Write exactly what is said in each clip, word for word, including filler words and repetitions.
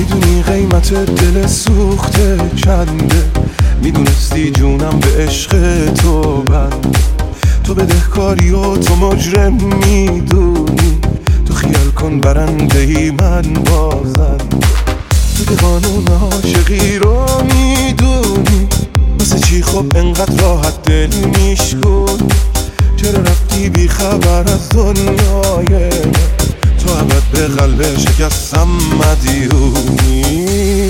میدونی قیمت دل سوخته چنده، میدونستی جونم به عشق تو بنده. تو بدهکاری و تو مجرم میدونی، تو خیال کن برنده ای من بازنده. تو که قانون عاشقی رو میدونی، واسه چی خب انقدر راحت دل میشکنی؟ چرا رفتی بی خبر از دنیای من؟ تو ابد به قلب شکستم مدیونی.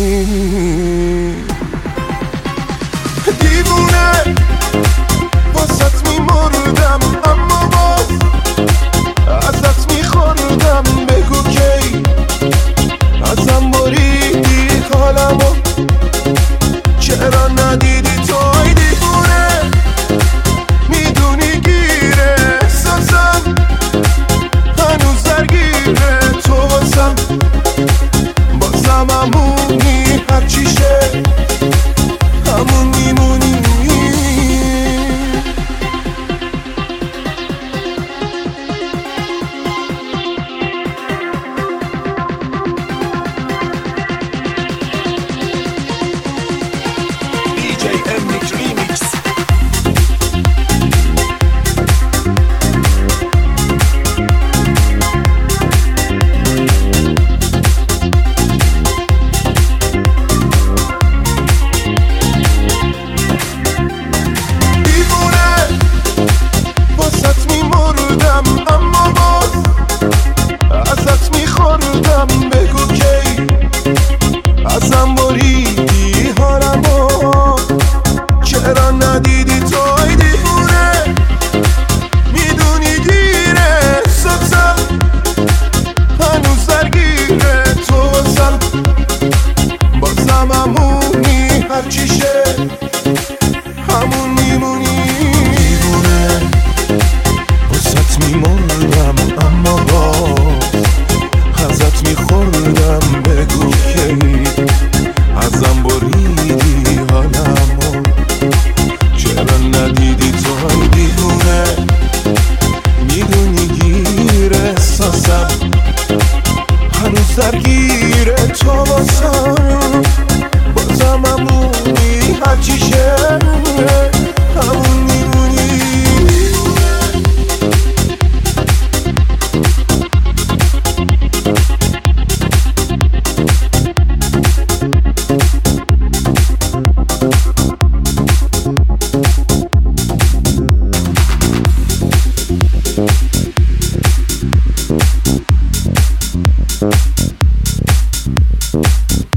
دیوونه واسط میمردم، اما باز ازت میخوردم. بگو کی ازم بریدی حالمو، چرا ندیدی توی؟ دیوونه میدونی گیره احساسم، هنوز درگیره تو واسم. بازم همونی، هرچی شه همون میمونی. بگو کی ازم بریدی حالمو، چرا ندیدی توی؟ دیوونه میدونی گیره احساسم، هنوز درگیره تو واسم. بازم همونی، هرچی شه همون میمونی. دیوونه واسط میمردم، اما باز ازت میخوردم. بگو کی ازم بریدی حالمو، چرا ندیدی توی؟ دیوونه میدونی گیر احساسم، هنوز درگیره تو واسم. بازم همونی، هرچی شه همون میمونی.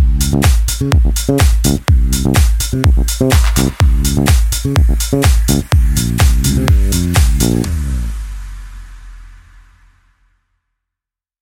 We'll be right back.